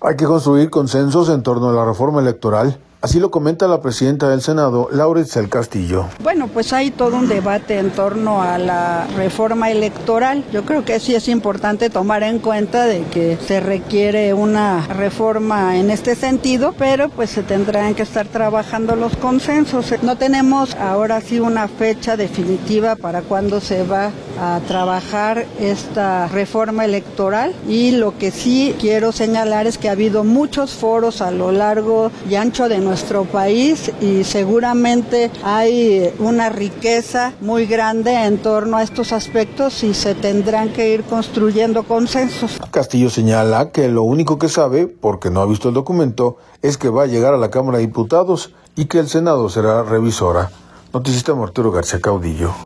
Hay que construir consensos en torno a la reforma electoral. Así lo comenta la presidenta del Senado, Laura Itzel Castillo. Bueno, pues hay todo un debate en torno a la reforma electoral. Yo creo que sí es importante tomar en cuenta de que se requiere una reforma en este sentido, pero pues se tendrán que estar trabajando los consensos. No tenemos ahora sí una fecha definitiva para cuándo se va a trabajar esta reforma electoral, y lo que sí quiero señalar es que ha habido muchos foros a lo largo y ancho de nuestro país y seguramente hay una riqueza muy grande en torno a estos aspectos y se tendrán que ir construyendo consensos. Castillo señala que lo único que sabe, porque no ha visto el documento, es que va a llegar a la Cámara de Diputados y que el Senado será revisora. Noticista Arturo García Caudillo.